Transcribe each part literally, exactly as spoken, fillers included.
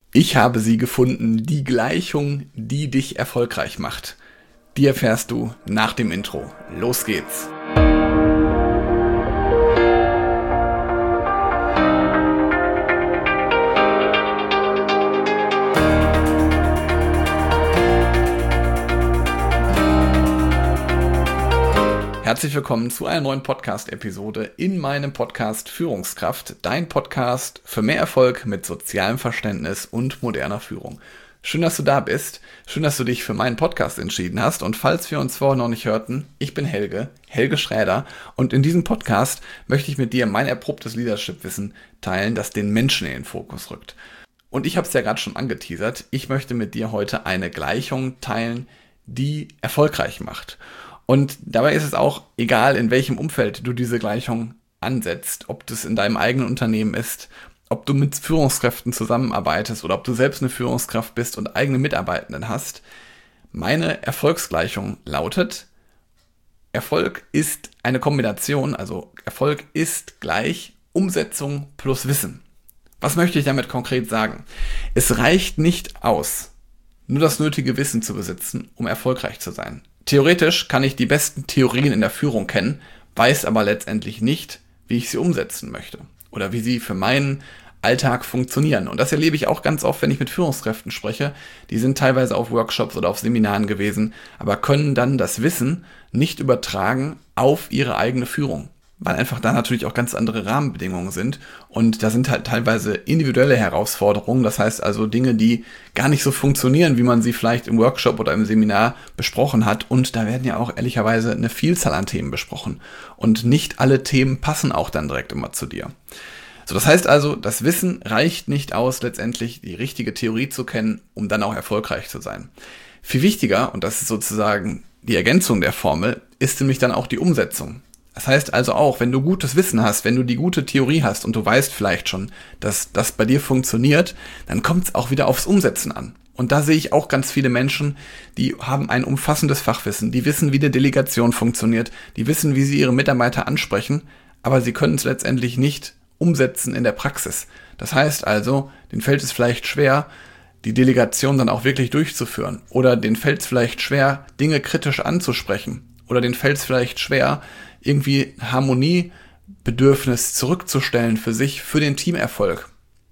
Ich habe sie gefunden, die Gleichung, die dich erfolgreich macht. Die erfährst du nach dem Intro. Los geht's! Herzlich willkommen zu einer neuen Podcast-Episode in meinem Podcast Führungskraft, dein Podcast für mehr Erfolg mit sozialem Verständnis und moderner Führung. Schön, dass du da bist, schön, dass du dich für meinen Podcast entschieden hast und falls wir uns vorher noch nicht hörten, ich bin Helge, Helge Schräder und in diesem Podcast möchte ich mit dir mein erprobtes Leadership-Wissen teilen, das den Menschen in den Fokus rückt. Und ich habe es ja gerade schon angeteasert, ich möchte mit dir heute eine Gleichung teilen, die erfolgreich macht. Und dabei ist es auch egal, in welchem Umfeld du diese Gleichung ansetzt, ob das in deinem eigenen Unternehmen ist, ob du mit Führungskräften zusammenarbeitest oder ob du selbst eine Führungskraft bist und eigene Mitarbeitenden hast. Meine Erfolgsgleichung lautet, Erfolg ist eine Kombination, also Erfolg ist gleich Umsetzung plus Wissen. Was möchte ich damit konkret sagen? Es reicht nicht aus, nur das nötige Wissen zu besitzen, um erfolgreich zu sein. Theoretisch kann ich die besten Theorien in der Führung kennen, weiß aber letztendlich nicht, wie ich sie umsetzen möchte oder wie sie für meinen Alltag funktionieren. Und das erlebe ich auch ganz oft, wenn ich mit Führungskräften spreche. Die sind teilweise auf Workshops oder auf Seminaren gewesen, aber können dann das Wissen nicht übertragen auf ihre eigene Führung, weil einfach da natürlich auch ganz andere Rahmenbedingungen sind und da sind halt teilweise individuelle Herausforderungen, das heißt also Dinge, die gar nicht so funktionieren, wie man sie vielleicht im Workshop oder im Seminar besprochen hat und da werden ja auch ehrlicherweise eine Vielzahl an Themen besprochen und nicht alle Themen passen auch dann direkt immer zu dir. So, das heißt also, das Wissen reicht nicht aus, letztendlich die richtige Theorie zu kennen, um dann auch erfolgreich zu sein. Viel wichtiger, und das ist sozusagen die Ergänzung der Formel, ist nämlich dann auch die Umsetzung. Das heißt also auch, wenn du gutes Wissen hast, wenn du die gute Theorie hast und du weißt vielleicht schon, dass das bei dir funktioniert, dann kommt es auch wieder aufs Umsetzen an. Und da sehe ich auch ganz viele Menschen, die haben ein umfassendes Fachwissen, die wissen, wie die Delegation funktioniert, die wissen, wie sie ihre Mitarbeiter ansprechen, aber sie können es letztendlich nicht umsetzen in der Praxis. Das heißt also, denen fällt es vielleicht schwer, die Delegation dann auch wirklich durchzuführen oder denen fällt es vielleicht schwer, Dinge kritisch anzusprechen oder denen fällt es vielleicht schwer, irgendwie Harmoniebedürfnis zurückzustellen für sich, für den Teamerfolg.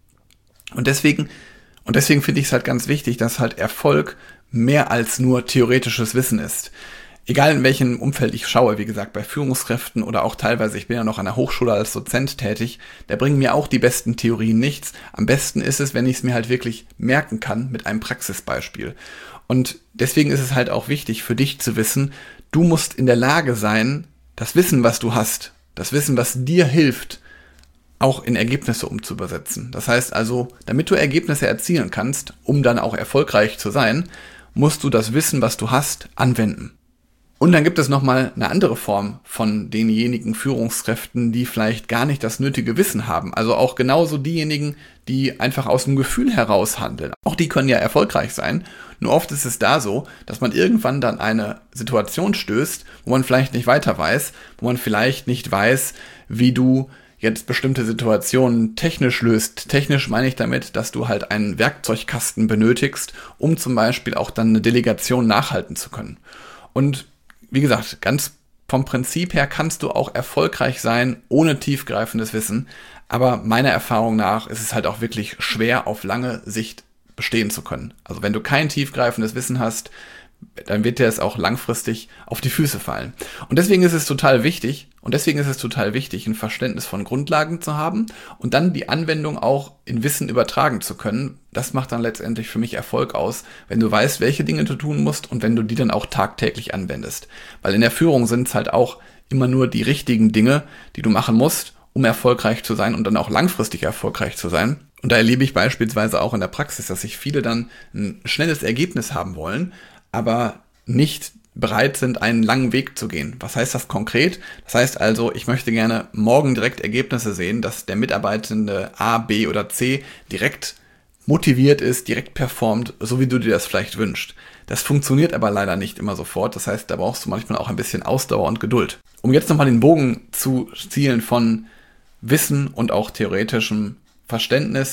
Und deswegen, und deswegen finde ich es halt ganz wichtig, dass halt Erfolg mehr als nur theoretisches Wissen ist. Egal in welchem Umfeld ich schaue, wie gesagt, bei Führungskräften oder auch teilweise, ich bin ja noch an der Hochschule als Dozent tätig, da bringen mir auch die besten Theorien nichts. Am besten ist es, wenn ich es mir halt wirklich merken kann mit einem Praxisbeispiel. Und deswegen ist es halt auch wichtig für dich zu wissen, du musst in der Lage sein, das Wissen, was du hast, das Wissen, was dir hilft, auch in Ergebnisse umzuübersetzen. Das heißt also, damit du Ergebnisse erzielen kannst, um dann auch erfolgreich zu sein, musst du das Wissen, was du hast, anwenden. Und dann gibt es nochmal eine andere Form von denjenigen Führungskräften, die vielleicht gar nicht das nötige Wissen haben. Also auch genauso diejenigen, die einfach aus dem Gefühl heraus handeln. Auch die können ja erfolgreich sein. Nur oft ist es da so, dass man irgendwann dann eine Situation stößt, wo man vielleicht nicht weiter weiß, wo man vielleicht nicht weiß, wie du jetzt bestimmte Situationen technisch löst. Technisch meine ich damit, dass du halt einen Werkzeugkasten benötigst, um zum Beispiel auch dann eine Delegation nachhalten zu können. Und wie gesagt, ganz vom Prinzip her kannst du auch erfolgreich sein, ohne tiefgreifendes Wissen. Aber meiner Erfahrung nach ist es halt auch wirklich schwer, auf lange Sicht bestehen zu können. Also wenn du kein tiefgreifendes Wissen hast, dann wird dir es auch langfristig auf die Füße fallen. Und deswegen ist es total wichtig, und deswegen ist es total wichtig, ein Verständnis von Grundlagen zu haben und dann die Anwendung auch in Wissen übertragen zu können. Das macht dann letztendlich für mich Erfolg aus, wenn du weißt, welche Dinge du tun musst und wenn du die dann auch tagtäglich anwendest. Weil in der Führung sind es halt auch immer nur die richtigen Dinge, die du machen musst, um erfolgreich zu sein und dann auch langfristig erfolgreich zu sein. Und da erlebe ich beispielsweise auch in der Praxis, dass sich viele dann ein schnelles Ergebnis haben wollen, aber nicht bereit sind, einen langen Weg zu gehen. Was heißt das konkret? Das heißt also, ich möchte gerne morgen direkt Ergebnisse sehen, dass der Mitarbeitende A, B oder C direkt motiviert ist, direkt performt, so wie du dir das vielleicht wünschst. Das funktioniert aber leider nicht immer sofort. Das heißt, da brauchst du manchmal auch ein bisschen Ausdauer und Geduld. Um jetzt nochmal den Bogen zu zielen von Wissen und auch theoretischem Verständnis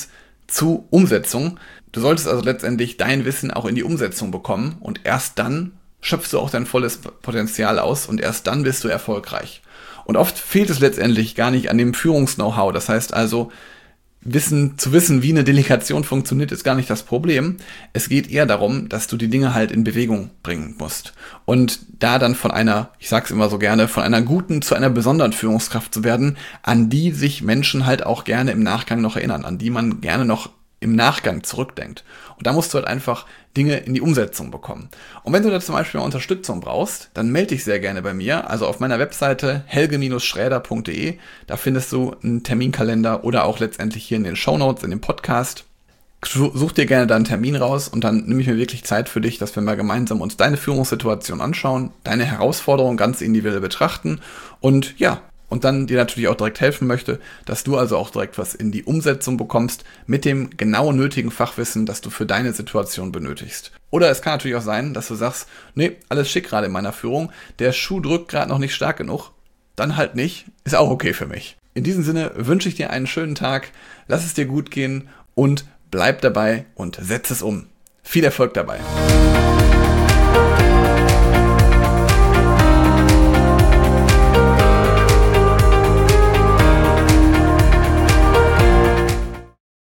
zu Umsetzung. Du solltest also letztendlich dein Wissen auch in die Umsetzung bekommen und erst dann schöpfst du auch dein volles Potenzial aus und erst dann bist du erfolgreich. Und oft fehlt es letztendlich gar nicht an dem Führungs-Know-how. Das heißt also, Wissen, zu wissen, wie eine Delegation funktioniert, ist gar nicht das Problem. Es geht eher darum, dass du die Dinge halt in Bewegung bringen musst. Und da dann von einer, ich sag's immer so gerne, von einer guten zu einer besonderen Führungskraft zu werden, an die sich Menschen halt auch gerne im Nachgang noch erinnern, an die man gerne noch im Nachgang zurückdenkt. Und da musst du halt einfach Dinge in die Umsetzung bekommen. Und wenn du da zum Beispiel mal Unterstützung brauchst, dann melde dich sehr gerne bei mir. Also auf meiner Webseite helge schräder punkt de, da findest du einen Terminkalender oder auch letztendlich hier in den Shownotes, in dem Podcast. Such dir gerne da einen Termin raus und dann nehme ich mir wirklich Zeit für dich, dass wir mal gemeinsam uns deine Führungssituation anschauen, deine Herausforderungen ganz individuell betrachten und ja, und dann dir natürlich auch direkt helfen möchte, dass du also auch direkt was in die Umsetzung bekommst mit dem genau nötigen Fachwissen, das du für deine Situation benötigst. Oder es kann natürlich auch sein, dass du sagst, nee, alles schick gerade in meiner Führung, der Schuh drückt gerade noch nicht stark genug, dann halt nicht, ist auch okay für mich. In diesem Sinne wünsche ich dir einen schönen Tag, lass es dir gut gehen und bleib dabei und setz es um. Viel Erfolg dabei.